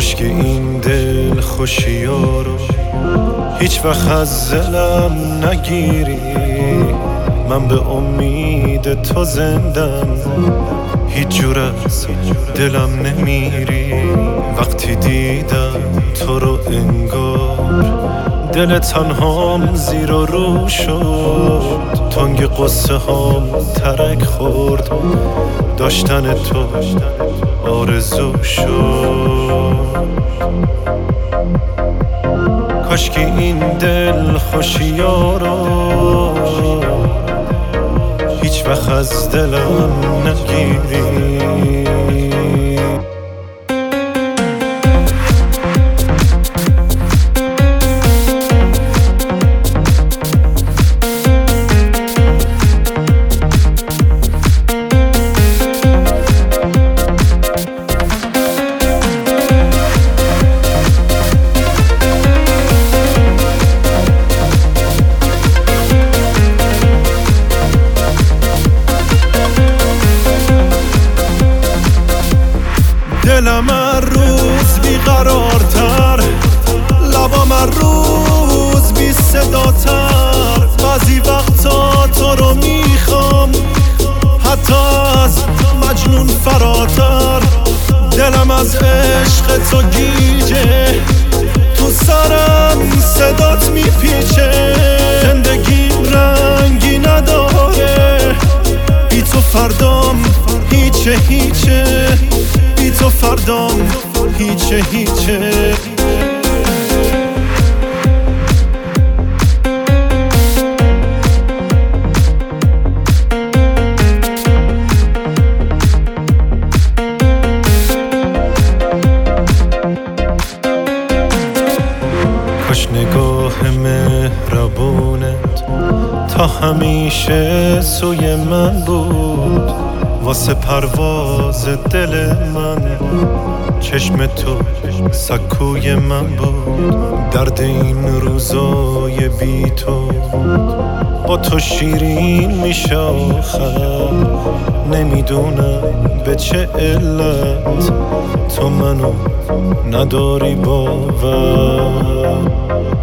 کاش که این دل خوشی‌ها رو هیچ وقت از دلم نگیری. من به امید تو زندم، هیچ جور از دلم نمیری. وقتی دیدم تو رو انگار دل تنهام زیر و رو شد. تنگ قصه هام ترک خورد، داشتن تو آرزو شد. کاش که این دل خوشی‌ها رو هیچ وقت از دلم نگیری. دلم هر روز بیقرارتر، لبام هر روز بی صداتر. بعضی وقتا تو رو میخوام حتی از مجنون فراتر. دلم از عشق تو گیجه، تو سرم صدات میپیچه. زندگیم رنگی نداره، بی تو فردام هیچه هیچه. بی تو فردام هیچه هیچه. کاش نگاه مهربونت تا همیشه سوی من بود. واسه پرواز دل من چشم تو سکوی من بود. درد این روزای بی تو با تو شیرین میشه آخر. نمیدونم به چه علت تو منو نداری باور.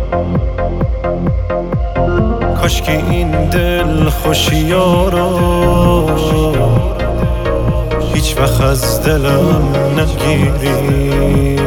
کاش که این دل خوشی‌ها رو هیچ وقت از دلم نگیری.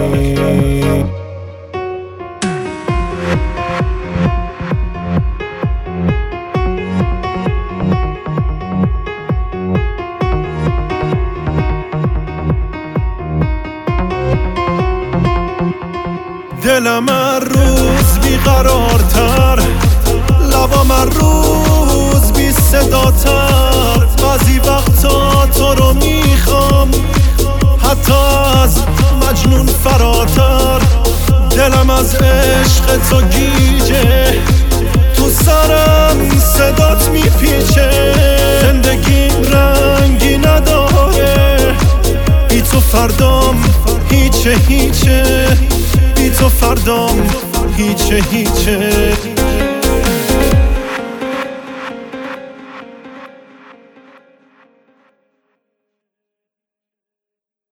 دلم هر روز بیقرارتر، لبام هر روز بی صداتر. بعضی وقتا تو رو میخوام حتی از مجنون فراتر. دلم از عشق تو گیجه، تو سرم صدات میپیچه. زندگیم رنگی نداره، بی تو فردام هیچه هیچه. بی تو فردام هیچه هیچه.